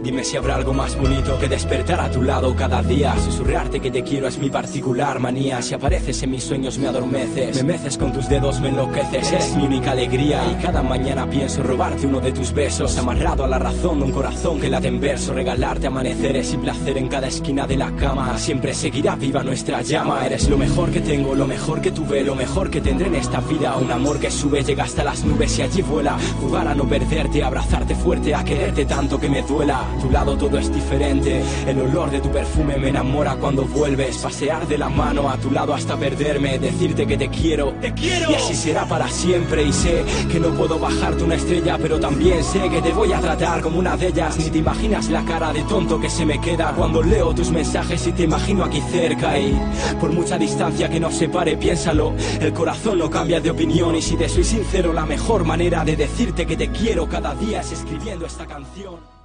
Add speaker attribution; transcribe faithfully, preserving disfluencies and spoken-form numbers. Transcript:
Speaker 1: Dime si habrá algo más bonito que despertar a tu lado cada día. Susurrarte que te quiero es mi particular manía. Si apareces en mis sueños me adormeces, me meces con tus dedos, me enloqueces. Eres mi única alegría y cada mañana pienso robarte uno de tus besos. Amarrado a la razón de un corazón que late en verso. Regalarte amaneceres y placer en cada esquina de la cama. Siempre seguirá viva nuestra llama. Eres lo mejor que tengo, lo mejor que tuve, lo mejor que tendré en esta vida. Un amor que sube, llega hasta las nubes y allí vuela. Jugar a no perderte, abrazarte fuerte, a quererte tanto que me duela. A tu lado todo es diferente, el olor de tu perfume me enamora cuando vuelves. Pasear de la mano a tu lado hasta perderme, decirte que te quiero, te quiero, y así será para siempre. Y sé que no puedo bajarte una estrella, pero también sé que te voy a tratar como una de ellas. Ni te imaginas la cara de tonto que se me queda cuando leo tus mensajes y te imagino aquí cerca. Y por mucha distancia que nos separe, piénsalo, el corazón no cambia de opinión. Y si te soy sincero, la mejor manera de decirte que te quiero cada día es escribiendo esta canción.